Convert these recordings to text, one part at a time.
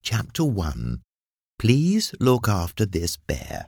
Chapter 1. Please look after this bear.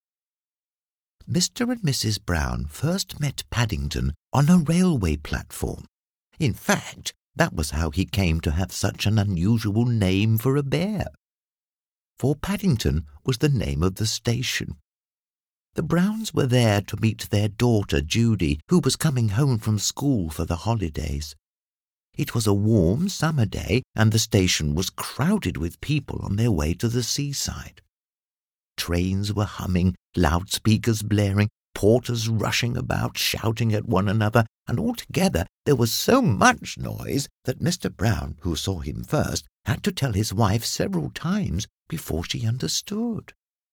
Mr. and Mrs. Brown first met Paddington on a railway platform. In fact, that was how he came to have such an unusual name for a bear. For Paddington was the name of the station. The Browns were there to meet their daughter Judy, who was coming home from school for the holidays. It was a warm summer day, and the station was crowded with people on their way to the seaside. Trains were humming, loudspeakers blaring, porters rushing about, shouting at one another, and altogether there was so much noise that Mr. Brown, who saw him first, had to tell his wife several times before she understood.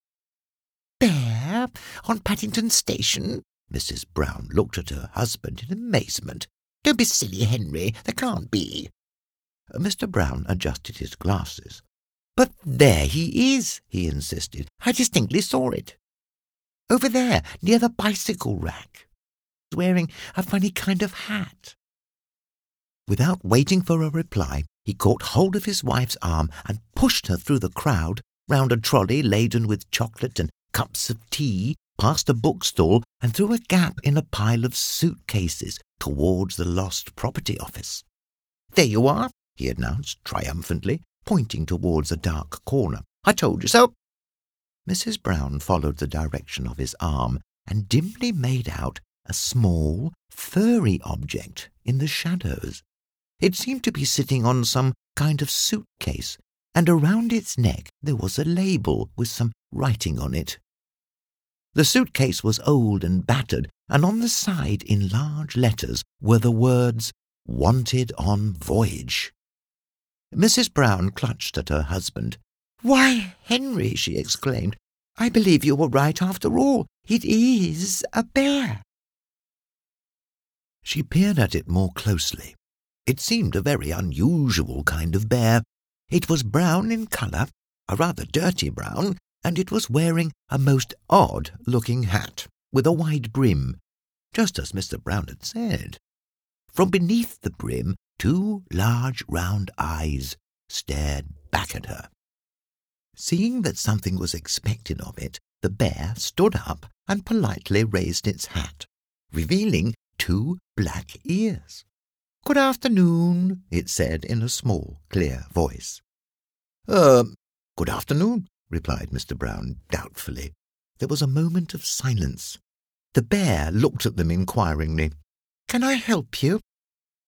"Bear on Paddington Station?" Mrs. Brown looked at her husband in amazement. "Don't be silly, Henry. There can't be." Mr. Brown adjusted his glasses. "But there he is," he insisted. "I distinctly saw it. Over there, near the bicycle rack. Wearing a funny kind of hat." Without waiting for a reply, he caught hold of his wife's arm and pushed her through the crowd, round a trolley laden with chocolate and cups of tea, past a bookstall, and through a gap in a pile of suitcases towards the Lost Property Office. "There you are," he announced triumphantly, pointing towards a dark corner. "I told you so." Mrs. Brown followed the direction of his arm and dimly made out a small, furry object in the shadows. It seemed to be sitting on some kind of suitcase, and around its neck there was a label with some writing on it. The suitcase was old and battered, and on the side in large letters were the words, "Wanted on Voyage." Mrs. Brown clutched at her husband. "Why, Henry," she exclaimed, "I believe you were right after all. It is a bear." She peered at it more closely. It seemed a very unusual kind of bear. It was brown in colour, a rather dirty brown, and it was wearing a most odd-looking hat, with a wide brim, just as Mr. Brown had said. From beneath the brim, 2 large round eyes stared back at her. Seeing that something was expected of it, the bear stood up and politely raised its hat, revealing 2 black ears. "Good afternoon," it said in a small, clear voice. Good afternoon," replied Mr. Brown doubtfully. There was a moment of silence. The bear looked at them inquiringly. "Can I help you?"